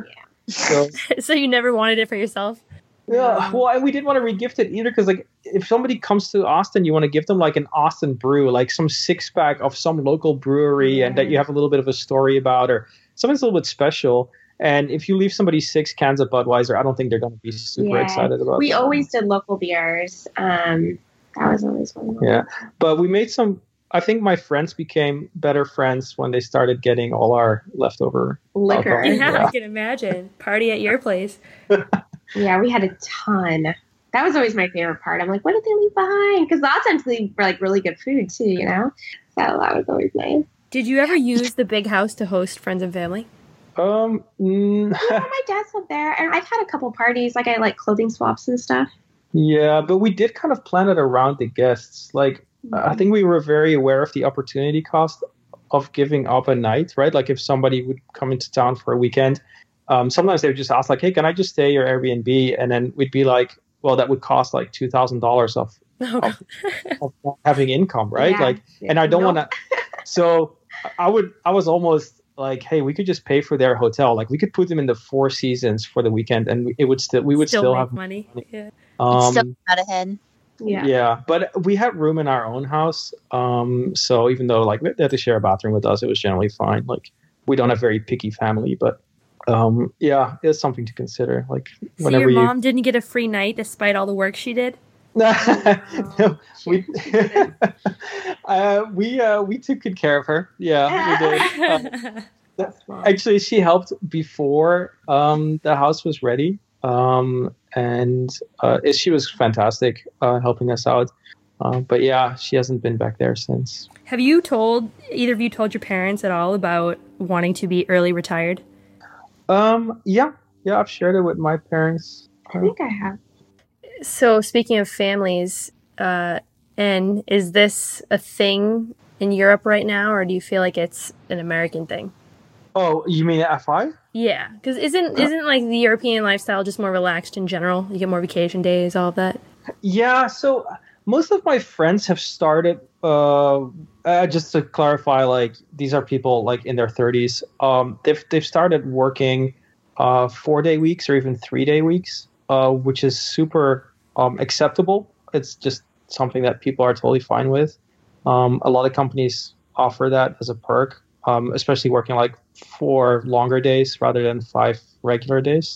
[SPEAKER 4] So,
[SPEAKER 1] So you never wanted it for yourself?
[SPEAKER 4] yeah, well, and we didn't want to regift it either because, like, if somebody comes to Austin, you want to give them like an Austin brew, like some six pack of some local brewery,
[SPEAKER 5] Yeah.
[SPEAKER 4] and that you have a little bit of a story about, or something's a little bit special. And if you leave somebody six cans of Budweiser, I don't think they're going to be super
[SPEAKER 5] Yeah.
[SPEAKER 4] excited about.
[SPEAKER 5] We
[SPEAKER 4] that.
[SPEAKER 5] always did local beers. Um, that was always one.
[SPEAKER 4] Yeah, but we made some. I think my friends became better friends when they started getting all our leftover
[SPEAKER 5] Liquor.
[SPEAKER 4] alcohol.
[SPEAKER 1] Yeah,
[SPEAKER 4] Yeah.
[SPEAKER 1] I can imagine. Party at your place.
[SPEAKER 5] Yeah, we had a ton. That was always my favorite part. I'm like, what did they leave behind? Because lots of times they were like really good food too, you know? So that was always nice.
[SPEAKER 1] Did you ever use the big house to host friends and family?
[SPEAKER 4] Um, mm,
[SPEAKER 5] Yeah, my dad's lived there, and I've had a couple parties, like I like clothing swaps and stuff.
[SPEAKER 4] yeah, but we did kind of plan it around the guests. Like, I think we were very aware of the opportunity cost of giving up a night, right? Like, if somebody would come into town for a weekend, um, sometimes they would just ask, like, "Hey, can I just stay at your Airbnb?" And then we'd be like, "Well, that would cost like two thousand dollars of,
[SPEAKER 1] Oh,
[SPEAKER 4] of, of not having income, right?"
[SPEAKER 5] Yeah.
[SPEAKER 4] Like, and I don't
[SPEAKER 5] Nope.
[SPEAKER 4] want to. So I would, I was almost like, "Hey, we could just pay for their hotel. Like, we could put them in the Four Seasons for the weekend, and it would still, we would still,
[SPEAKER 1] still,
[SPEAKER 4] have
[SPEAKER 1] make money.
[SPEAKER 4] money.
[SPEAKER 1] Yeah.
[SPEAKER 2] It's
[SPEAKER 4] Um,
[SPEAKER 2] still out ahead.
[SPEAKER 5] Yeah.
[SPEAKER 4] yeah, but we had room in our own house. Um, so even though like they had to share a bathroom with us, it was generally fine. Like, we don't have very picky family, but um, yeah, it's something to consider. Like,
[SPEAKER 1] So
[SPEAKER 4] whenever
[SPEAKER 1] your
[SPEAKER 4] you,
[SPEAKER 1] mom didn't get a free night despite all the work she did?
[SPEAKER 4] no, we uh, we uh, we took good care of her. Yeah, we did. Uh,
[SPEAKER 5] That's fun.
[SPEAKER 4] Actually, she helped before um, the house was ready, um, and uh, she was fantastic uh, helping us out. Uh, but yeah, she hasn't been back there since.
[SPEAKER 1] Have you told, either of you told your parents at all about wanting to be early retired?
[SPEAKER 4] Um, yeah, yeah, I've shared it with my parents.
[SPEAKER 5] I think I have.
[SPEAKER 1] So speaking of families, uh, and is this a thing in Europe right now, or do you feel like it's an American thing?
[SPEAKER 4] Oh, you mean F I?
[SPEAKER 1] Yeah, because isn't isn't like the European lifestyle just more relaxed in general? You get more vacation days, all of that.
[SPEAKER 4] Yeah, so most of my friends have started. Uh, uh, just to clarify, like these are people like in their thirties. Um, they've they've started working uh, four day weeks or even three day weeks, uh, which is super um, acceptable. It's just something that people are totally fine with. Um, a lot of companies offer that as a perk, um, especially working like four longer days rather than five regular days.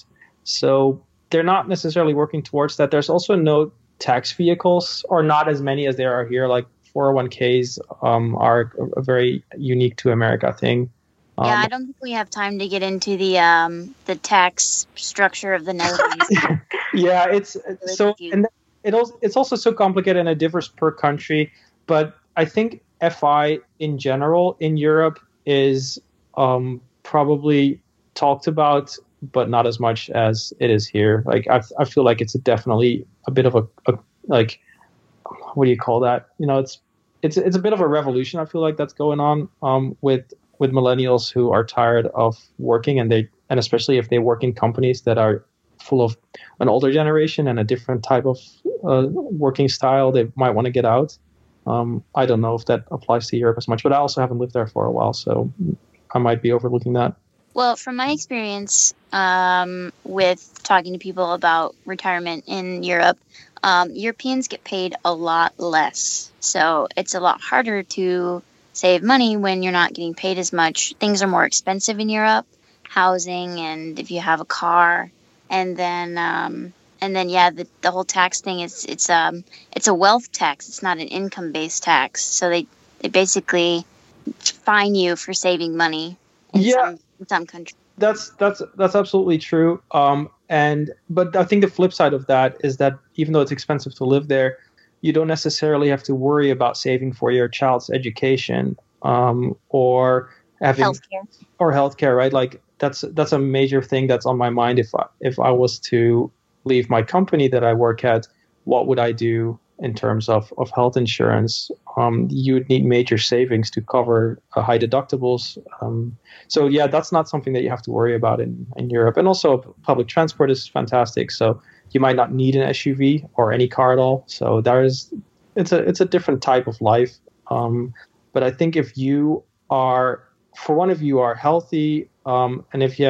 [SPEAKER 4] So they're not necessarily working towards that. There's also no tax vehicles, or not as many as there are here. Like four oh one k's um, are a very unique to America thing. Um,
[SPEAKER 2] Yeah, I don't think we have time to get into the um the tax structure of the Netherlands.
[SPEAKER 4] yeah, it's
[SPEAKER 2] Really
[SPEAKER 4] so,
[SPEAKER 2] confused.
[SPEAKER 4] and it also it's also so complicated and it differs per country. But I think F I in general in Europe is um, probably talked about, but not as much as it is here. Like I, I feel like it's a definitely a bit of a, a like, what do you call that? You know, it's it's it's a bit of a revolution. I feel like that's going on um, with with millennials who are tired of working, and they and especially if they work in companies that are full of an older generation and a different type of uh, working style, they might want to get out. Um, I don't know if that applies to Europe as much, but I also haven't lived there for a while, so I might be overlooking that.
[SPEAKER 2] Well, from my experience um, with talking to people about retirement in Europe, um, Europeans get paid a lot less. So it's a lot harder to save money when you're not getting paid as much. Things are more expensive in Europe, housing, and if you have a car. And then, um, and then, yeah, the, the whole tax thing is it's um it's a wealth tax. It's not an income based tax. So they, they basically fine you for saving money in
[SPEAKER 4] Yeah.
[SPEAKER 2] some in some countries.
[SPEAKER 4] That's that's that's absolutely true. Um, and but I think the flip side of that is that even though it's expensive to live there, you don't necessarily have to worry about saving for your child's education um, or having
[SPEAKER 2] Healthcare.
[SPEAKER 4] or healthcare, right? Like that's that's a major thing that's on my mind. If I, if I was to leave my company that I work at, what would I do in terms of, of health insurance? Um, you would need major savings to cover uh, high deductibles. Um, so yeah, that's not something that you have to worry about in, in Europe. And also public transport is fantastic. So you might not need an S U V or any car at all. So there is, it's a, it's a different type of life. Um, but I think if you are, for one, if you are healthy, um, and if you have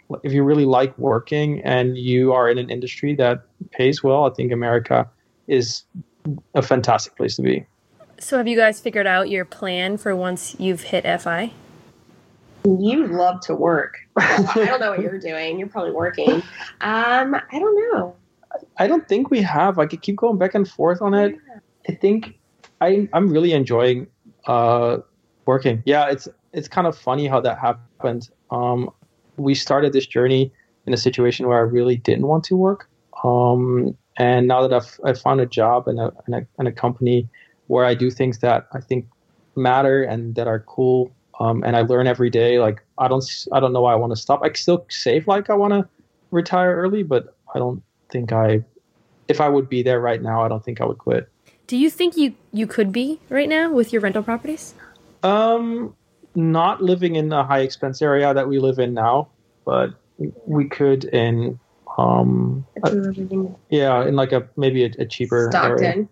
[SPEAKER 4] if you really like working and you are in an industry that pays well, I think America is a fantastic place to be.
[SPEAKER 1] So have you guys figured out your plan for once you've hit F I?
[SPEAKER 5] You love to work. I don't know what you're doing. You're probably working. Um, I don't know.
[SPEAKER 4] I don't think we have. I could keep going back and forth on it. Yeah. I think I, I'm really enjoying uh, working. Yeah, it's it's kind of funny how that happened. Um, we started this journey in a situation where I really didn't want to work. Um, and now that I've, I've found a job and a, and, a, and a company where I do things that I think matter and that are cool, um, and I learn every day, like I don't I don't know why I want to stop. I still save like I want to retire early, but I don't think I, if I would be there right now, I don't think I would quit.
[SPEAKER 1] Do you think you, you could be right now with your rental properties?
[SPEAKER 4] Um, not living in a high expense area that we live in now, but we could in, um, a, yeah, in like a, maybe a, a cheaper
[SPEAKER 5] Stockton.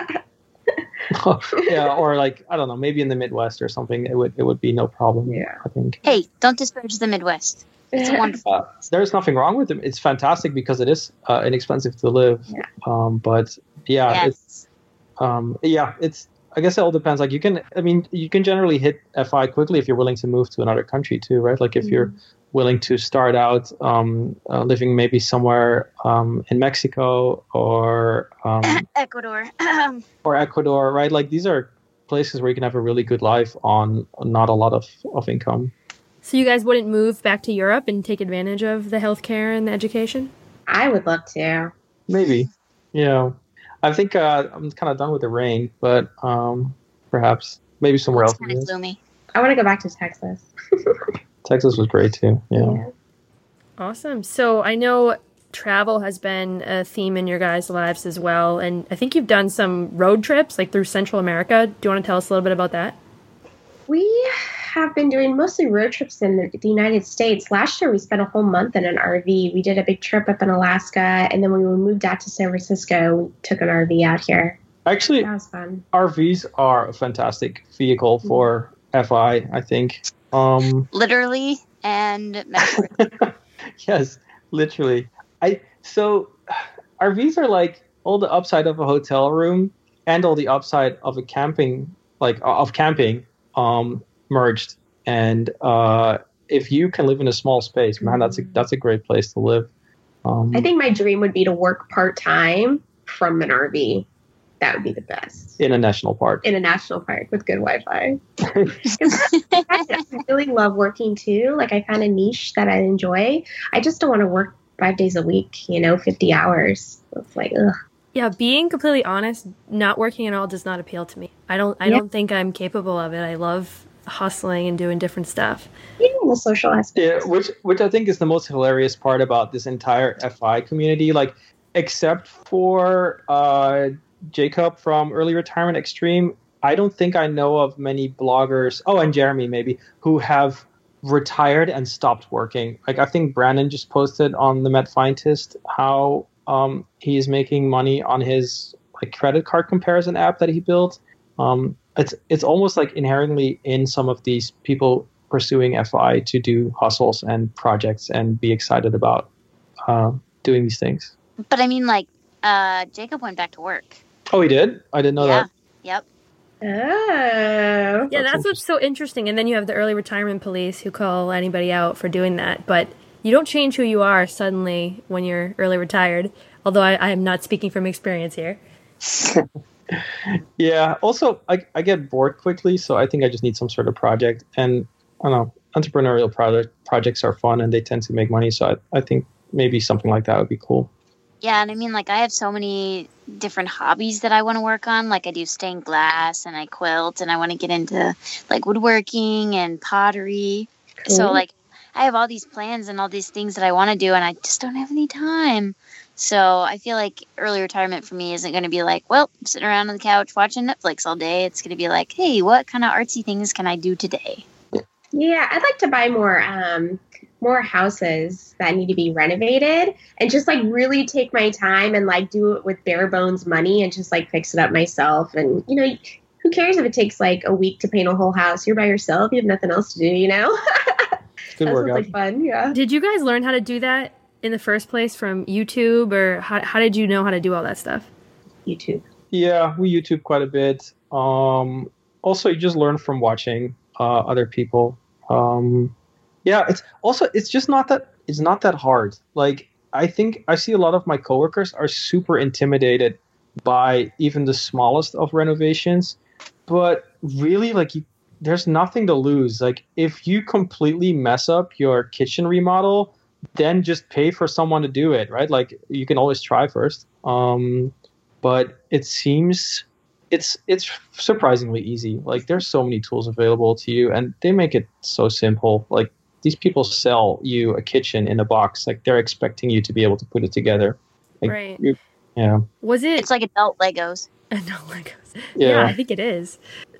[SPEAKER 4] Yeah, or like, I don't know, maybe in the Midwest or something, it would, it would be no problem.
[SPEAKER 5] Yeah.
[SPEAKER 4] I think.
[SPEAKER 2] Hey, don't disparage the Midwest. It's wonderful.
[SPEAKER 4] Uh, there's nothing wrong with it. It's fantastic because it is uh, inexpensive to live.
[SPEAKER 5] Yeah.
[SPEAKER 4] Um, but yeah,
[SPEAKER 2] Yes.
[SPEAKER 4] it's, um, yeah, it's, I guess it all depends. Like you can, I mean, you can generally hit F I quickly if you're willing to move to another country too, right? Like if mm-hmm. you're willing to start out um, uh, living maybe somewhere um, in Mexico or um,
[SPEAKER 2] Ecuador,
[SPEAKER 4] or Ecuador, right? Like these are places where you can have a really good life on not a lot of, of income.
[SPEAKER 1] So you guys wouldn't move back to Europe and take advantage of the healthcare and the education?
[SPEAKER 5] I would love to.
[SPEAKER 4] Maybe, yeah. I think uh, I'm kind of done with the rain, but um, perhaps maybe somewhere
[SPEAKER 2] it's
[SPEAKER 4] else.
[SPEAKER 2] Kind of gloomy.
[SPEAKER 5] I want to go back to Texas.
[SPEAKER 4] Texas was great too. Yeah.
[SPEAKER 5] Yeah.
[SPEAKER 1] Awesome. So I know travel has been a theme in your guys' lives as well, and I think you've done some road trips like through Central America. Do you want to tell us a little bit about that?
[SPEAKER 5] We have been doing mostly road trips in the, the United States. Last year, we spent a whole month in an R V. We did a big trip up in Alaska, and then when we moved out to San Francisco, we took an R V out here.
[SPEAKER 4] Actually,
[SPEAKER 5] that was fun.
[SPEAKER 4] R Vs are a fantastic vehicle for mm-hmm. F I, I think. Um,
[SPEAKER 2] literally and metaphorically.
[SPEAKER 4] Yes, literally. I so R Vs are like all the upside of a hotel room and all the upside of a camping, like of camping. Um, merged, and uh, if you can live in a small space, man, that's a, that's a great place to live. Um,
[SPEAKER 5] I think my dream would be to work part time from an R V. That would be the best.
[SPEAKER 4] In a national park.
[SPEAKER 5] In a national park with good Wi-Fi. I really love working too. Like I found a niche that I enjoy. I just don't want to work five days a week. You know, fifty hours. It's like ugh.
[SPEAKER 1] Yeah, being completely honest, not working at all does not appeal to me. I don't I yeah. don't think I'm capable of it. I love hustling and doing different stuff.
[SPEAKER 5] Yeah, the social aspect.
[SPEAKER 4] Yeah, which which I think is the most hilarious part about this entire F I community. Like, except for uh, Jacob from Early Retirement Extreme, I don't think I know of many bloggers. Oh, and Jeremy maybe, who have retired and stopped working. Like I think Brandon just posted on the Met Fientist how Um, he is making money on his like credit card comparison app that he built. Um, it's it's almost like inherently in some of these people pursuing F I to do hustles and projects and be excited about uh, doing these things.
[SPEAKER 2] But I mean, like uh, Jacob went back to work.
[SPEAKER 4] Oh, he did? I didn't know
[SPEAKER 2] yeah.
[SPEAKER 4] that.
[SPEAKER 2] Yep.
[SPEAKER 5] Oh.
[SPEAKER 1] Yeah, that's, that's what's so interesting. And then you have the early retirement police who call anybody out for doing that, but you don't change who you are suddenly when you're early retired, although I, I am not speaking from experience here.
[SPEAKER 4] Yeah. Also, I, I get bored quickly, so I think I just need some sort of project. And I don't know, entrepreneurial project, projects are fun and they tend to make money, so I, I think maybe something like that would be cool.
[SPEAKER 2] Yeah, and I mean, like, I have so many different hobbies that I want to work on. Like, I do stained glass and I quilt, and I want to get into, like, woodworking and pottery. Cool. So, like, I have all these plans and all these things that I want to do, and I just don't have any time. So I feel like early retirement for me isn't going to be like, well, I'm sitting around on the couch watching Netflix all day. It's going to be like, hey, what kind of artsy things can I do today?
[SPEAKER 5] Yeah, I'd like to buy more um, more houses that need to be renovated and just like really take my time and like do it with bare bones money and just like fix it up myself. And, you know, who cares if it takes like a week to paint a whole house? You're by yourself. You have nothing else to do, you know?
[SPEAKER 4] good
[SPEAKER 5] That sounds
[SPEAKER 4] workout.
[SPEAKER 5] like fun. Yeah.
[SPEAKER 1] Did you guys learn how to do that in the first place from YouTube, or how, how did you know how to do all that stuff?
[SPEAKER 5] YouTube.
[SPEAKER 4] Yeah, we YouTube quite a bit. Um, also, you just learn from watching uh, other people. Um, yeah, it's also it's just not that it's not that hard. Like I think I see a lot of my coworkers are super intimidated by even the smallest of renovations, but really, like you, there's nothing to lose. Like if you completely mess up your kitchen remodel, then just pay for someone to do it, right? Like you can always try first. Um, but it seems it's it's surprisingly easy. Like there's so many tools available to you, and they make it so simple. Like these people sell you a kitchen in a box. Like they're expecting you to be able to put it together. Like,
[SPEAKER 1] Right.
[SPEAKER 4] you- Yeah.
[SPEAKER 1] Was it?
[SPEAKER 2] It's like adult Legos.
[SPEAKER 1] No, Legos.
[SPEAKER 4] Yeah.
[SPEAKER 1] Yeah, I think it is.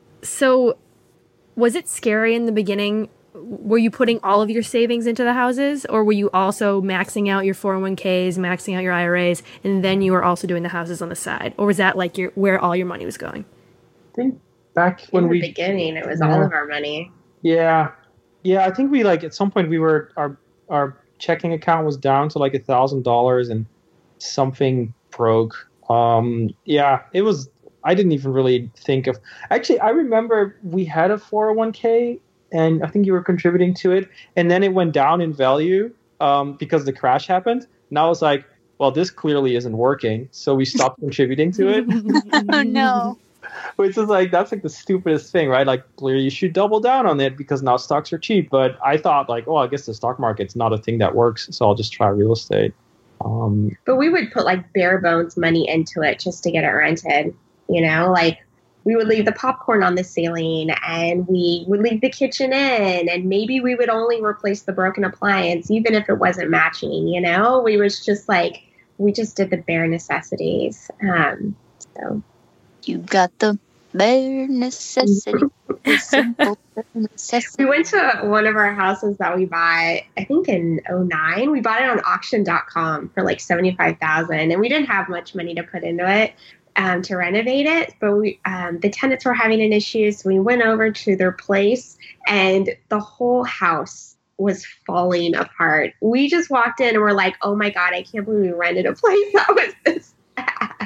[SPEAKER 1] So, was it scary in the beginning? Were you putting all of your savings into the houses, or were you also maxing out your four oh one k's, maxing out your I R As, and then you were also doing the houses on the side? Or was that like your where all your money was going?
[SPEAKER 4] I think back when
[SPEAKER 5] In the
[SPEAKER 4] we
[SPEAKER 5] beginning, it was
[SPEAKER 4] Yeah.
[SPEAKER 5] all of our money.
[SPEAKER 4] Yeah, yeah. I think we like at some point we were our our checking account was down to like a thousand dollars and something broke. Um, yeah, it was. I didn't even really think of. Actually, I remember we had a four oh one k, and I think you were contributing to it, and then it went down in value um, because the crash happened. And I was like, well, this clearly isn't working, so we stopped contributing to it.
[SPEAKER 2] Oh no.
[SPEAKER 4] Which is like, that's like the stupidest thing, right? Like, clearly you should double down on it because now stocks are cheap. But I thought, like, oh, I guess the stock market's not a thing that works, so I'll just try real estate. Um,
[SPEAKER 5] But we would put like bare bones money into it just to get it rented. You know, like we would leave the popcorn on the ceiling and we would leave the kitchen in, and maybe we would only replace the broken appliance, even if it wasn't matching. You know, we was just like, we just did the bare necessities. Um, so.
[SPEAKER 2] You got the bare necessity. The simple bare necessity.
[SPEAKER 5] We went to one of our houses that we bought, I think in oh nine. We bought it on auction dot com for like seventy-five thousand dollars, and we didn't have much money to put into it um, to renovate it. But we, um, the tenants were having an issue, so we went over to their place, and the whole house was falling apart. We just walked in and we're like, oh my God, I can't believe we rented a place that was this bad.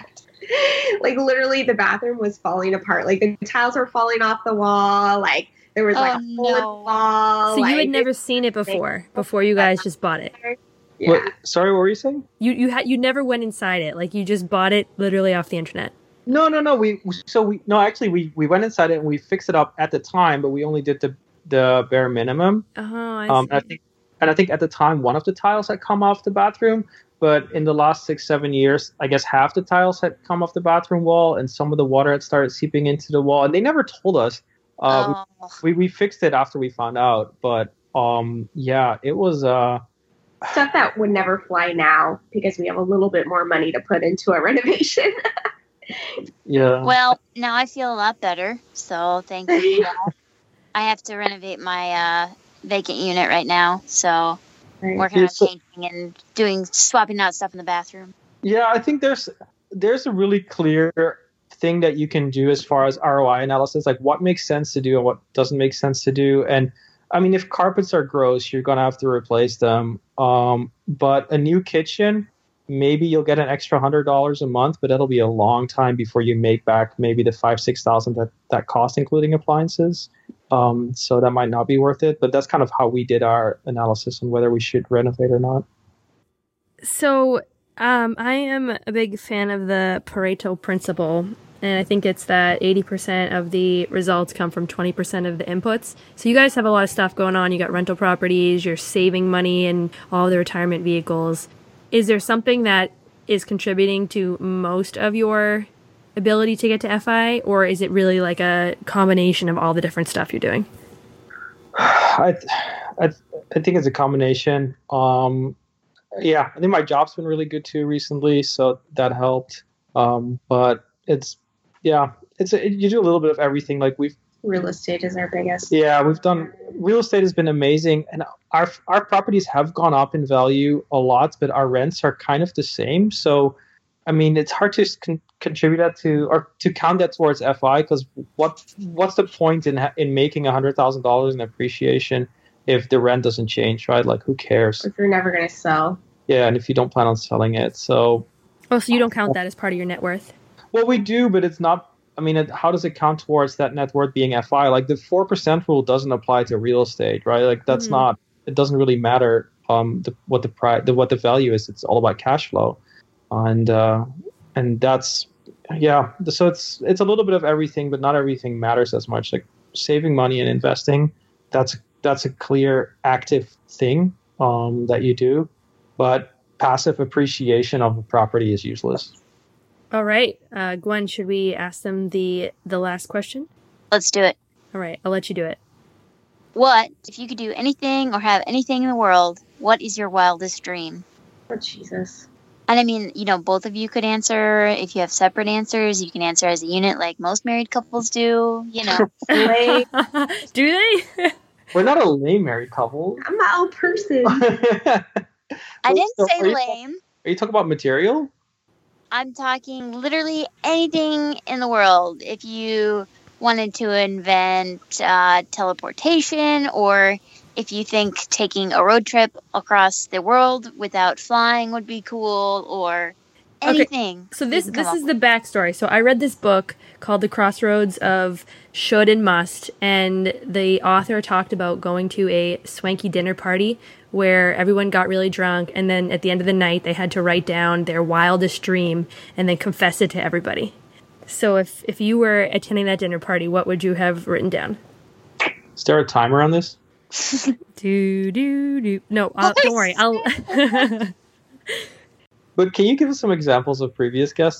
[SPEAKER 5] Like literally the bathroom was falling apart. Like the tiles were falling off the wall. Like there was like
[SPEAKER 2] Oh,
[SPEAKER 5] a hole in the
[SPEAKER 2] no.
[SPEAKER 5] wall.
[SPEAKER 1] So you had
[SPEAKER 5] like,
[SPEAKER 1] never seen it before, before you guys just bought it.
[SPEAKER 5] yeah.
[SPEAKER 4] what, sorry, what were you saying?
[SPEAKER 1] You you had you never went inside it, like you just bought it literally off the internet.
[SPEAKER 4] No, no, no. We so we no actually we we went inside it and we fixed it up at the time, but we only did the the bare minimum.
[SPEAKER 1] Oh, I
[SPEAKER 4] Um,
[SPEAKER 1] see.
[SPEAKER 4] and I think and I think at the time one of the tiles had come off the bathroom. But in the last six, seven years, I guess half the tiles had come off the bathroom wall, and some of the water had started seeping into the wall. And they never told us. Uh,
[SPEAKER 2] Oh.
[SPEAKER 4] we, we we fixed it after we found out. But um, yeah, it was. Uh,
[SPEAKER 5] Stuff that would never fly now because we have a little bit more money to put into a renovation.
[SPEAKER 4] yeah.
[SPEAKER 2] Well, now I feel a lot better, so thank you for that. I have to renovate my uh, vacant unit right now, so working
[SPEAKER 4] Yeah,
[SPEAKER 2] on
[SPEAKER 4] so-
[SPEAKER 2] changing and doing swapping out stuff in the bathroom.
[SPEAKER 4] Yeah, I think there's there's a really clear thing that you can do as far as R O I analysis, like what makes sense to do and what doesn't make sense to do. And I mean, if carpets are gross, you're gonna have to replace them. Um, but a new kitchen, maybe you'll get an extra hundred dollars a month, but that'll be a long time before you make back maybe the five six thousand that that cost, including appliances. Um, so that might not be worth it. But that's kind of how we did our analysis on whether we should renovate or not.
[SPEAKER 1] So, um, I am a big fan of the Pareto principle, and I think it's that eighty percent of the results come from twenty percent of the inputs. So you guys have a lot of stuff going on. You got rental properties, you're saving money and all the retirement vehicles. Is there something that is contributing to most of your ability to get to F I, or is it really like a combination of all the different stuff you're doing?
[SPEAKER 4] I, I, I think it's a combination. Um, yeah, I think my job's been really good too recently, so that helped. Um, but it's, yeah, it's a, you do a little bit of everything. Like we've,
[SPEAKER 5] Real estate is our biggest.
[SPEAKER 4] yeah, we've done real estate has been amazing, and our our properties have gone up in value a lot, but our rents are kind of the same. So, I mean, it's hard to con- contribute that to or to count that towards F I because what what's the point in ha- in making a hundred thousand dollars in appreciation if the rent doesn't change, right? Like, who cares?
[SPEAKER 5] If you're never going to sell.
[SPEAKER 4] Yeah, and if you don't plan on selling it. So,
[SPEAKER 1] oh, so you don't count that as part of your net worth?
[SPEAKER 4] Well, we do, but it's not. I mean, it, how does it count towards that net worth being F I? Like, the four percent rule doesn't apply to real estate, right? Like, that's mm. not, it doesn't really matter um, the, what the price, the, what the value is. It's all about cash flow. And, uh, and that's, yeah. So it's, it's a little bit of everything, but not everything matters as much. Like, saving money and investing, that's, that's a clear active thing um, that you do, but passive appreciation of a property is useless.
[SPEAKER 1] All right. Uh, Gwen, should we ask them the the last question?
[SPEAKER 2] Let's do it.
[SPEAKER 1] All right. I'll let you do it.
[SPEAKER 2] What, if you could do anything or have anything in the world, what is your wildest dream?
[SPEAKER 5] Oh, Jesus.
[SPEAKER 2] And I mean, you know, both of you could answer. If you have separate answers, you can answer as a unit like most married couples do. You know.
[SPEAKER 1] Do they?
[SPEAKER 4] We're not a lame married couple.
[SPEAKER 5] I'm my own person.
[SPEAKER 2] I didn't
[SPEAKER 4] so
[SPEAKER 2] say
[SPEAKER 4] are you,
[SPEAKER 2] lame.
[SPEAKER 4] Are you talking about material?
[SPEAKER 2] I'm talking literally anything in the world. If you wanted to invent uh, teleportation, or if you think taking a road trip across the world without flying would be cool, or anything.
[SPEAKER 1] Okay. So this this is the backstory. So I read this book called The Crossroads of Should and Must, and the author talked about going to a swanky dinner party where everyone got really drunk, and then at the end of the night, they had to write down their wildest dream and then confess it to everybody. So if, if you were attending that dinner party, what would you have written down?
[SPEAKER 4] Is there a timer on this?
[SPEAKER 1] do, do, do. No, I'll, don't worry. I'll...
[SPEAKER 4] But can you give us some examples of previous guests?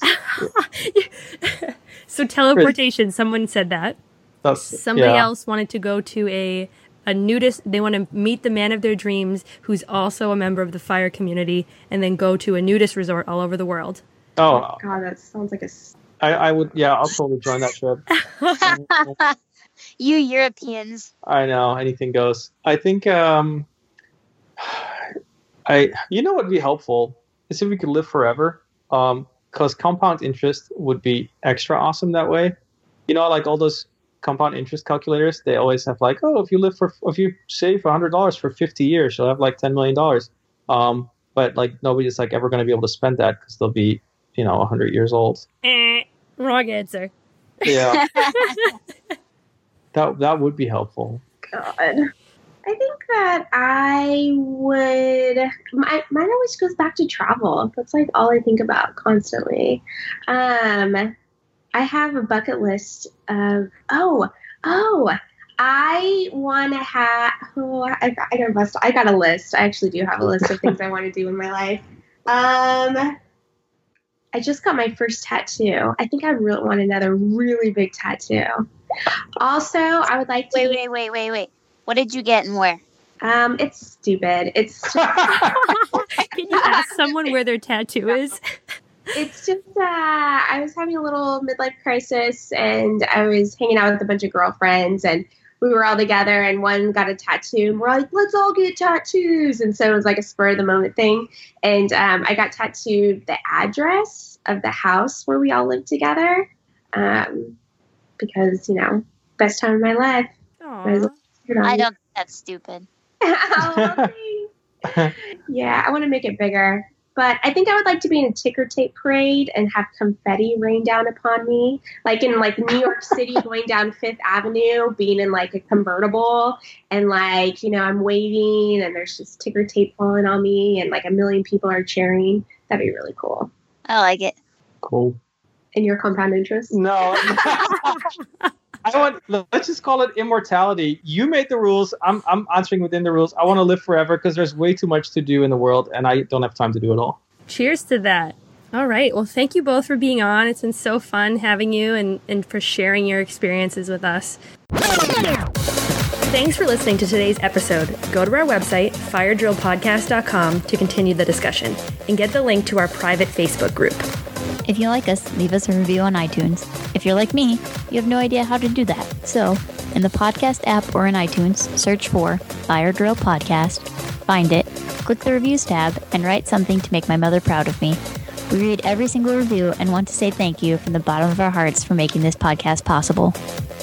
[SPEAKER 1] So teleportation, someone said that.
[SPEAKER 4] That's,
[SPEAKER 1] Somebody
[SPEAKER 4] yeah.
[SPEAKER 1] else wanted to go to a... A nudist, they want to meet the man of their dreams who's also a member of the FIRE community and then go to a nudist resort all over the world.
[SPEAKER 4] Oh,
[SPEAKER 5] God, that sounds like a...
[SPEAKER 4] I, I would, yeah, I'll totally join that trip.
[SPEAKER 2] You Europeans.
[SPEAKER 4] I know, anything goes. I think, um, I, you know what would be helpful is if we could live forever, um, because compound interest would be extra awesome that way. You know, like all those compound interest calculators, they always have like, oh, if you live for, if you save one hundred dollars for fifty years, you'll have like ten million dollars. Um, but like nobody's like ever going to be able to spend that because they'll be, you know, one hundred years old.
[SPEAKER 1] Eh, wrong answer.
[SPEAKER 4] Yeah. that that would be helpful.
[SPEAKER 5] God. I think that I would, my, mine always goes back to travel. That's like all I think about constantly. Um, I have a bucket list of, oh, oh, I want to have, oh, I, I, got a bust, I got a list. I actually do have a list of things I want to do in my life. Um, I just got my first tattoo. I think I really want another really big tattoo. Also, I would like to...
[SPEAKER 2] Wait, wait, wait, wait, wait. What did you get and where?
[SPEAKER 5] Um, it's stupid. It's just...
[SPEAKER 1] Can you ask someone where their tattoo is?
[SPEAKER 5] It's just, uh, I was having a little midlife crisis, and I was hanging out with a bunch of girlfriends, and we were all together, and one got a tattoo, and we're like, let's all get tattoos. And so it was like a spur of the moment thing. And um, I got tattooed the address of the house where we all lived together, um, because, you know, best time of my life.
[SPEAKER 1] Aww.
[SPEAKER 2] I don't think that's stupid.
[SPEAKER 5] Oh, yeah, I want to make it bigger. But I think I would like to be in a ticker tape parade and have confetti rain down upon me. Like in like New York City, going down Fifth Avenue, being in like a convertible. And like, you know, I'm waving and there's just ticker tape falling on me and like a million people are cheering. That'd be really cool.
[SPEAKER 2] I like it.
[SPEAKER 4] Cool.
[SPEAKER 5] And your compound interest?
[SPEAKER 4] No. I want, let's just call it immortality. You made the rules. I'm I'm answering within the rules. I want to live forever because there's way too much to do in the world and I don't have time to do it all.
[SPEAKER 1] Cheers to that. All right. Well, thank you both for being on. It's been so fun having you and, and for sharing your experiences with us. Thanks for listening to today's episode. Go to our website, fire drill podcast dot com, to continue the discussion and get the link to our private Facebook group.
[SPEAKER 2] If you like us, leave us a review on iTunes. If you're like me, you have no idea how to do that. So, in the podcast app or in iTunes, search for Fire Drill Podcast, find it, click the Reviews tab, and write something to make my mother proud of me. We read every single review and want to say thank you from the bottom of our hearts for making this podcast possible.